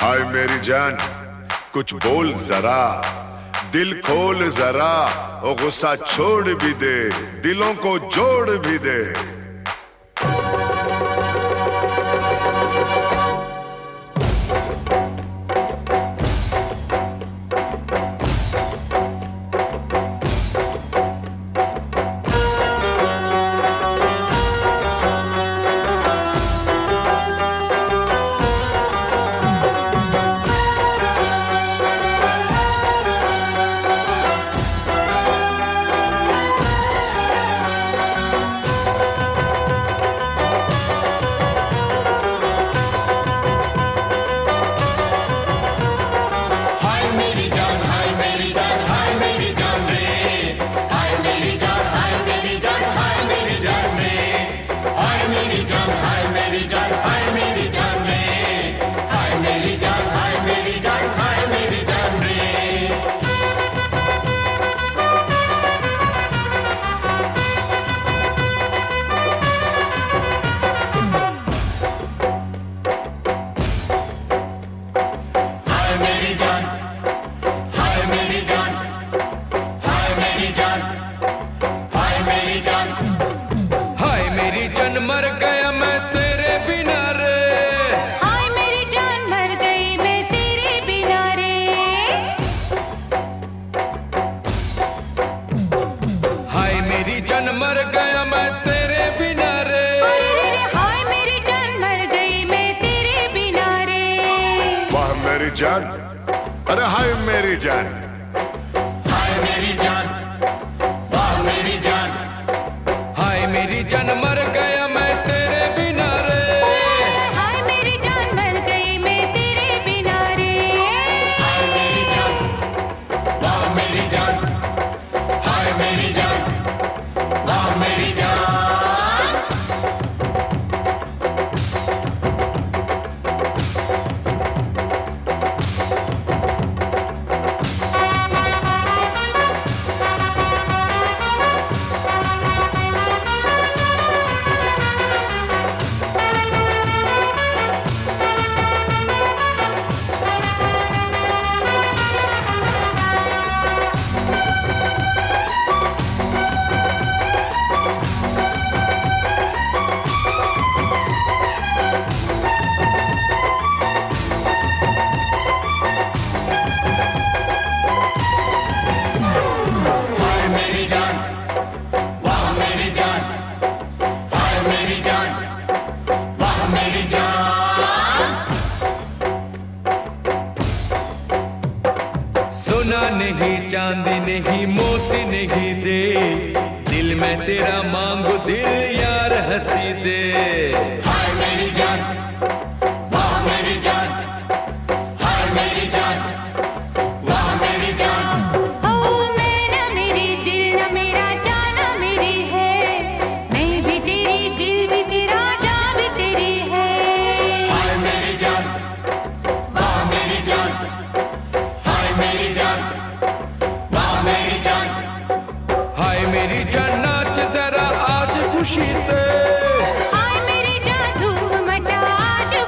हाय मेरी जान कुछ बोल जरा, दिल खोल जरा, ओ गुस्सा छोड़ भी दे, दिलों को जोड़ भी दे। मर गया मैं तेरे बिना रे, हाय मेरी जान मर गई मैं तेरे बिना रे। हाय मेरी जान मर गया मैं तेरे बिना रे, हाय मेरी जान मर गई मैं तेरे बिना रे। वाह मेरी जान, अरे हाय मेरी जान, हाय मेरी जान, वाह मेरी जान, हाय मेरी जान मर गया मैं तेरे बिना रे, हाय मेरी जान मर गई मैं तेरे बिना रे। हाय मेरी जान, वाह मेरी जान, हाय मेरी जान, वाह मेरी जान। सोना नहीं चांदी नहीं मोती नहीं दे, दिल में तेरा मांगू दिल यार हंसी दे। हाय मेरी जान, वाह मेरी जान, हाय मेरी जान, वाह मेरी जान। ओ मैं ना मेरी दिल ना मेरा जाना मेरी है, मैं भी तेरी दिल भी तेरा जान भी तेरी है। हाय मेरी जान, वाह मेरी जान, हाय मेरी जान, वाह मेरी जान। हाय मेरी जान नाच जरा आज खुशी से, हाय मेरी जान धूम मचा आज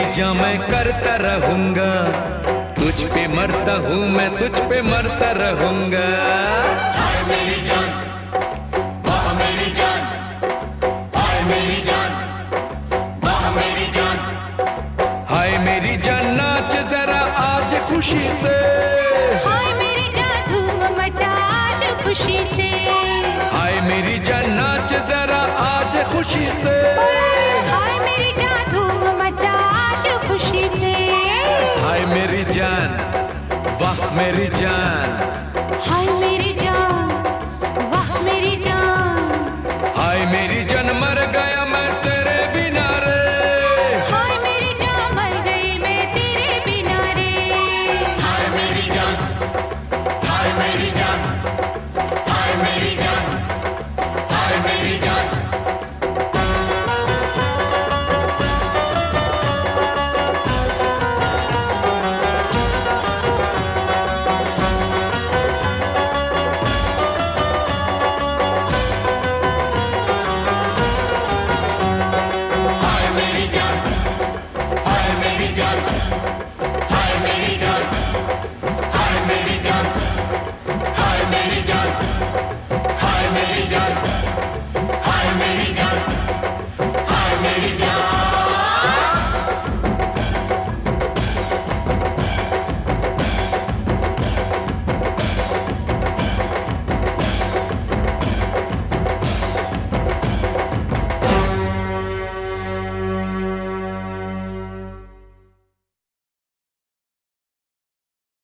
जान मैं करता रहूंगा, तुझ पे मरता हूँ मैं, तुझ पे मरता रहूंगा। हाय मेरी जान, वाह मेरी जान, हाय मेरी जान, वाह मेरी जान। हाय मेरी जान नाच जरा आज खुशी से, हाय मेरी जान धूम मचा आज खुशी से, हाय मेरी जान नाच जरा आज खुशी से, हाय मेरी जान धूम मचा आज खुशी से। हाय मेरी जान, वाह मेरी जान।